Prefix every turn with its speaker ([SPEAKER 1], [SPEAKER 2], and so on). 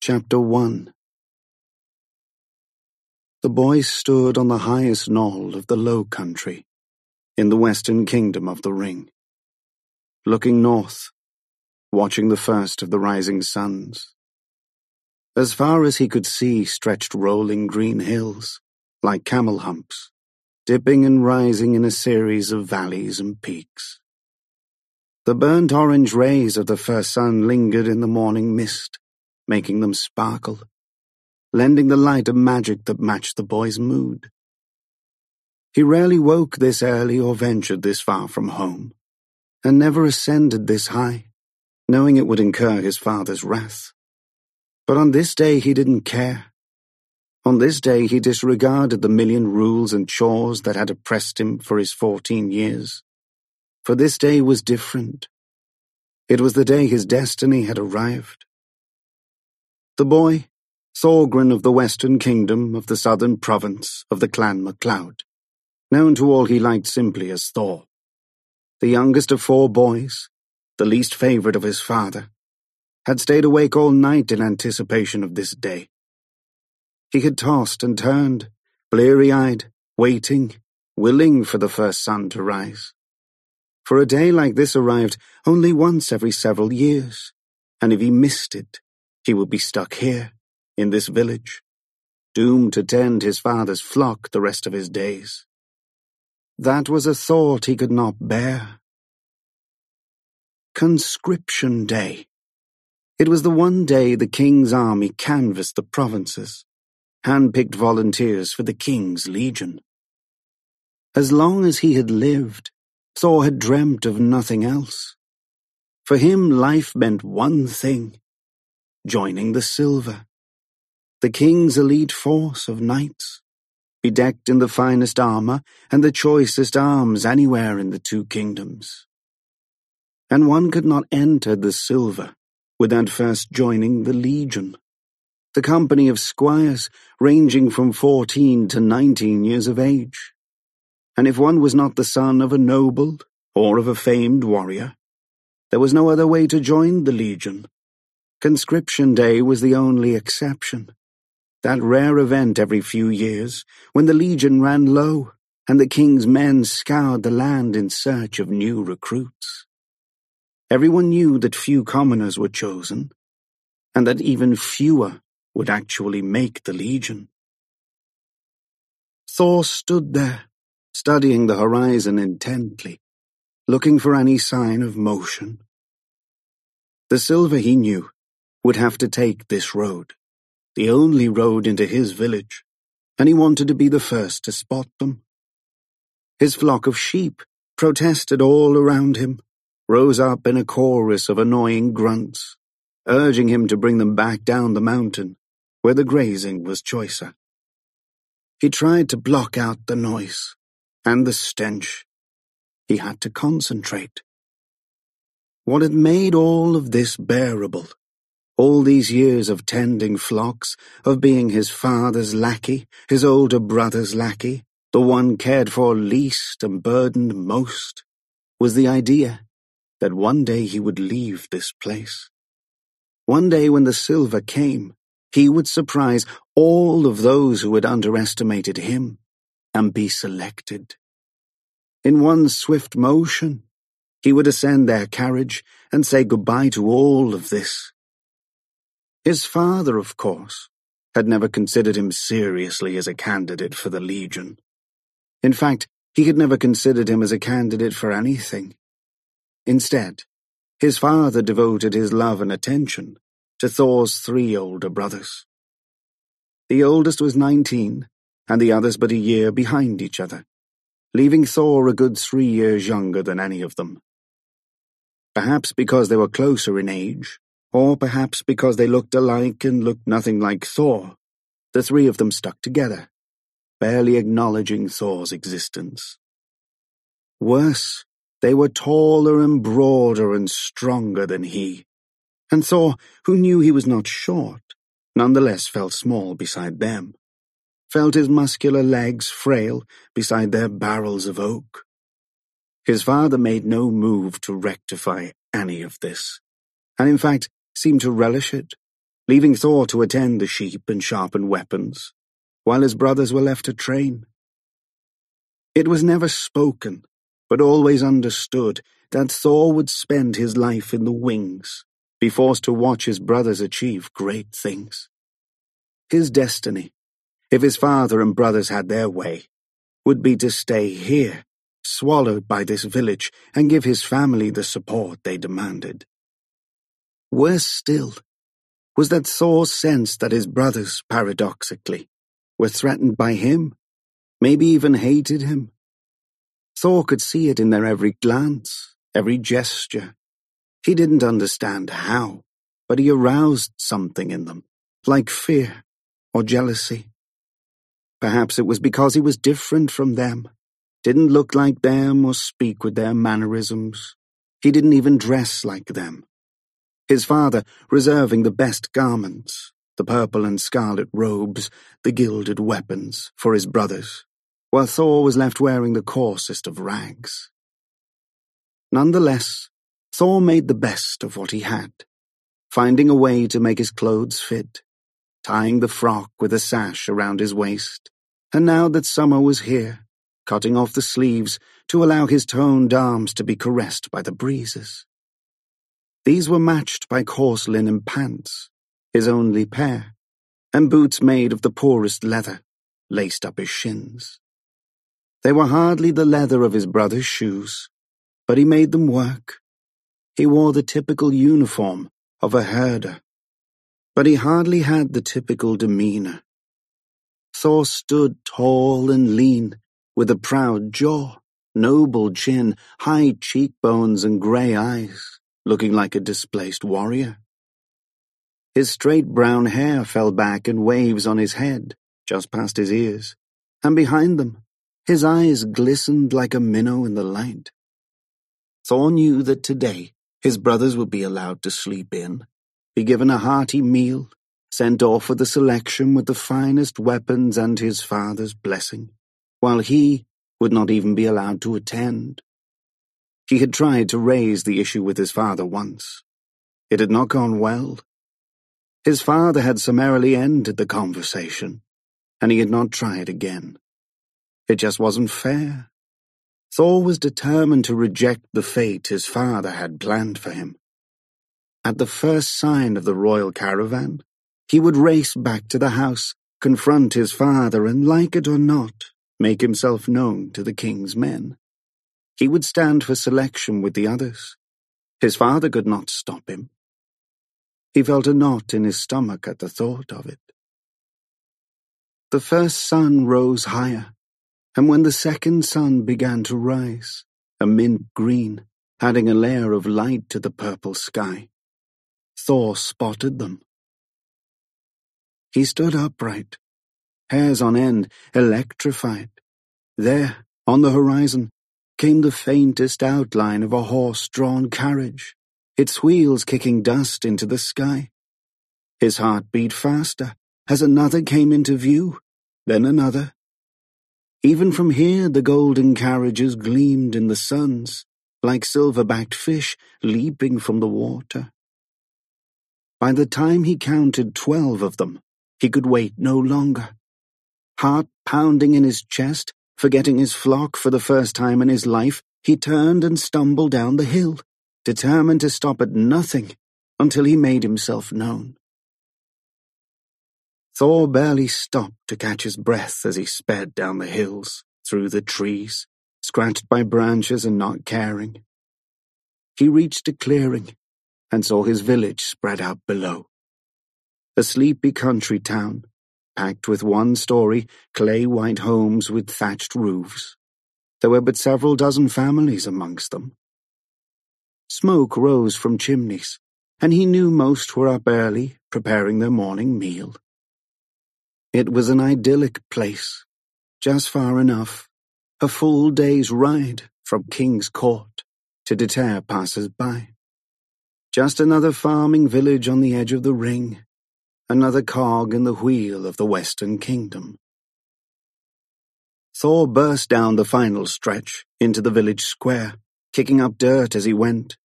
[SPEAKER 1] Chapter 1. The boy stood on the highest knoll of the Low Country, in the western kingdom of the Ring, looking north, watching the first of the rising suns. As far as he could see stretched rolling green hills, like camel humps, dipping and rising in a series of valleys and peaks. The burnt orange rays of the first sun lingered in the morning mist, making them sparkle, lending the light a magic that matched the boy's mood. He rarely woke this early or ventured this far from home, and never ascended this high, knowing it would incur his father's wrath. But on this day he didn't care. On this day he disregarded the million rules and chores that had oppressed him for his 14 years. For this day was different. It was the day his destiny had arrived. The boy, Thorgrin of the Western Kingdom of the Southern Province of the Clan MacLeod, known to all he liked simply as Thor, the youngest of 4 boys, the least favored of his father, had stayed awake all night in anticipation of this day. He had tossed and turned, bleary-eyed, waiting, willing for the first sun to rise. For a day like this arrived only once every several years, and if he missed it, he would be stuck here, in this village, doomed to tend his father's flock the rest of his days. That was a thought he could not bear. Conscription Day. It was the one day the king's army canvassed the provinces, hand-picked volunteers for the king's legion. As long as he had lived, Thor had dreamt of nothing else. For him, life meant one thing: joining the Silver, the king's elite force of knights, bedecked in the finest armor and the choicest arms anywhere in the 2 kingdoms. And one could not enter the Silver without first joining the Legion, the company of squires ranging from 14 to 19 years of age. And if one was not the son of a noble or of a famed warrior, there was no other way to join the Legion. Conscription Day was the only exception, that rare event every few years when the Legion ran low and the king's men scoured the land in search of new recruits. Everyone knew that few commoners were chosen, and that even fewer would actually make the Legion. Thor stood there, studying the horizon intently, looking for any sign of motion. The Silver, he knew, would have to take this road, the only road into his village, and he wanted to be the first to spot them. His flock of sheep protested all around him, rose up in a chorus of annoying grunts, urging him to bring them back down the mountain, where the grazing was choicer. He tried to block out the noise and the stench. He had to concentrate. What had made all of this bearable, all these years of tending flocks, of being his father's lackey, his older brother's lackey, the one cared for least and burdened most, was the idea that one day he would leave this place. One day when the Silver came, he would surprise all of those who had underestimated him and be selected. In one swift motion, he would ascend their carriage and say goodbye to all of this. His father, of course, had never considered him seriously as a candidate for the Legion. In fact, he had never considered him as a candidate for anything. Instead, his father devoted his love and attention to Thor's 3 older brothers. The oldest was 19, and the others but a year behind each other, leaving Thor a good 3 years younger than any of them. Perhaps because they were closer in age, or perhaps because they looked alike and looked nothing like Thor, the 3 of them stuck together, barely acknowledging Thor's existence. Worse, they were taller and broader and stronger than he, and Thor, who knew he was not short, nonetheless felt small beside them, felt his muscular legs frail beside their barrels of oak. His father made no move to rectify any of this, and in fact seemed to relish it, leaving Thor to attend the sheep and sharpen weapons, while his brothers were left to train. It was never spoken, but always understood, that Thor would spend his life in the wings, be forced to watch his brothers achieve great things. His destiny, if his father and brothers had their way, would be to stay here, swallowed by this village, and give his family the support they demanded. Worse still was that Thor sensed that his brothers, paradoxically, were threatened by him, maybe even hated him. Thor could see it in their every glance, every gesture. He didn't understand how, but he aroused something in them, like fear or jealousy. Perhaps it was because he was different from them, didn't look like them or speak with their mannerisms. He didn't even dress like them. His father reserving the best garments, the purple and scarlet robes, the gilded weapons, for his brothers, while Thor was left wearing the coarsest of rags. Nonetheless, Thor made the best of what he had, finding a way to make his clothes fit, tying the frock with a sash around his waist, and now that summer was here, cutting off the sleeves to allow his toned arms to be caressed by the breezes. These were matched by coarse linen pants, his only pair, and boots made of the poorest leather, laced up his shins. They were hardly the leather of his brother's shoes, but he made them work. He wore the typical uniform of a herder, but he hardly had the typical demeanor. Thor stood tall and lean, with a proud jaw, noble chin, high cheekbones and grey eyes, looking like a displaced warrior. His straight brown hair fell back in waves on his head, just past his ears, and behind them, his eyes glistened like a minnow in the light. Thor knew that today his brothers would be allowed to sleep in, be given a hearty meal, sent off with a selection with the finest weapons and his father's blessing, while he would not even be allowed to attend. He had tried to raise the issue with his father once. It had not gone well. His father had summarily ended the conversation, and he had not tried again. It just wasn't fair. Thor was determined to reject the fate his father had planned for him. At the first sign of the royal caravan, he would race back to the house, confront his father, and, like it or not, make himself known to the king's men. He would stand for selection with the others. His father could not stop him. He felt a knot in his stomach at the thought of it. The first sun rose higher, and when the second sun began to rise, a mint green, adding a layer of light to the purple sky, Thor spotted them. He stood upright, hairs on end, electrified. There, on the horizon, came the faintest outline of a horse-drawn carriage, its wheels kicking dust into the sky. His heart beat faster as another came into view, then another. Even from here the golden carriages gleamed in the suns, like silver-backed fish leaping from the water. By the time he counted 12 of them, he could wait no longer. Heart pounding in his chest, forgetting his flock for the first time in his life, he turned and stumbled down the hill, determined to stop at nothing until he made himself known. Thor barely stopped to catch his breath as he sped down the hills, through the trees, scratched by branches and not caring. He reached a clearing and saw his village spread out below. A sleepy country town, packed with one-story, clay-white homes with thatched roofs. There were but several dozen families amongst them. Smoke rose from chimneys, and he knew most were up early, preparing their morning meal. It was an idyllic place, just far enough, a full day's ride from King's Court, to deter passers-by. Just another farming village on the edge of the ring, another cog in the wheel of the Western Kingdom. Thor burst down the final stretch into the village square, kicking up dirt as he went,